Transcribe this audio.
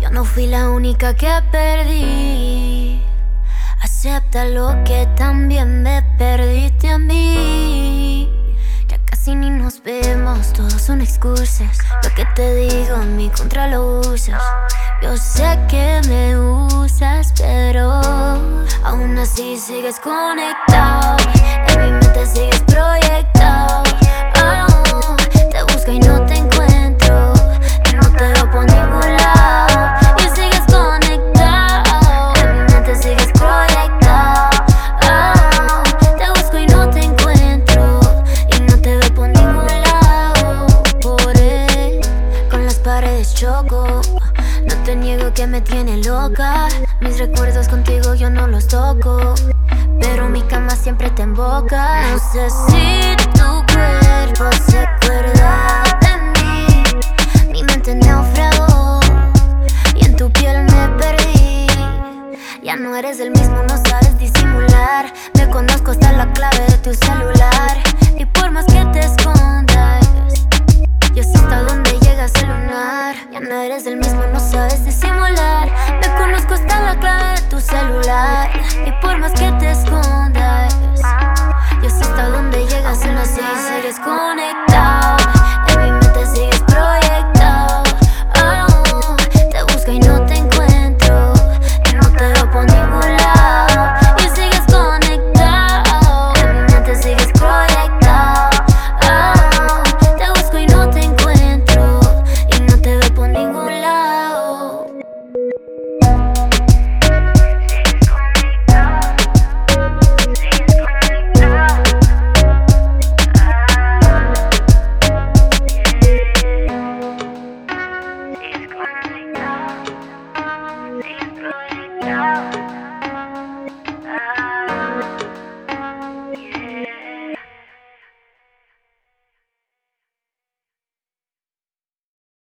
Yo no fui la única que perdí. Acepta lo que también me perdiste a mí. Ya casi ni nos vemos, todos son excusas. Lo que te digo en mi contra lo usas. Yo sé que me usas, pero aún así sigues conectado. En mi mente sigues proyectado. Oh, te busco y no te encuentro, y no te veo por ningún lado. Y sigues conectado, en mi mente sigues proyectado. Oh, te busco y no te encuentro, y no te veo por ningún lado. Por él, con las paredes choco. No te niego que me tiene loca. Mis recuerdos contigo yo no los toco, pero mi cama siempre te invoca. No sé si tu cuerpo se acuerda de mí. Mi mente naufragó y en tu piel me perdí. Ya no eres el mismo, no sabes disimular. Me conozco hasta la clave de tu celular. Y por más que te escondas, yo sé hasta dónde llegas el lunar. Ya no eres el mismo, no sabes disimular. Me conozco hasta la clave de tu celular. Y por más que te escondas, yo sé hasta dónde llegas en las 6. Sigues conectado, en mi mente sigues proyectado. Oh, te busco y no te encuentro, y no te veo por ningún lado. Y sigues conectado, en mi mente sigues proyectado. Oh, te busco y no te encuentro, y no te veo por ningún lado. Yeah.